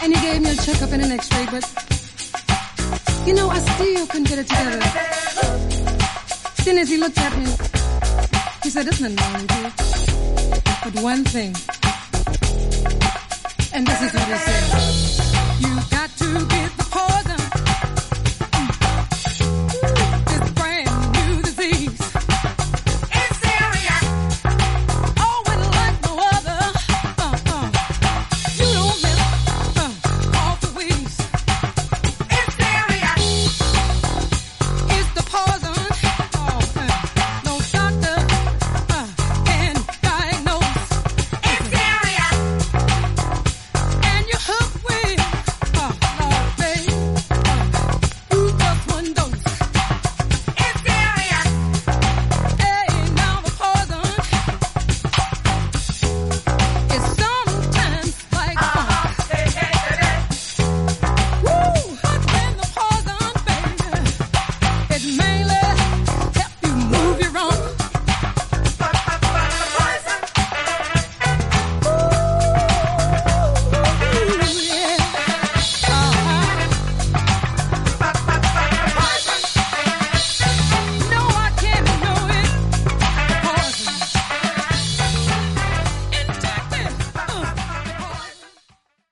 And he gave me a checkup and an x-ray, but, you know, I still couldn't get it together. Then as he looked at me, he said, there's nothing wrong with you, but one thing. And this is what he said.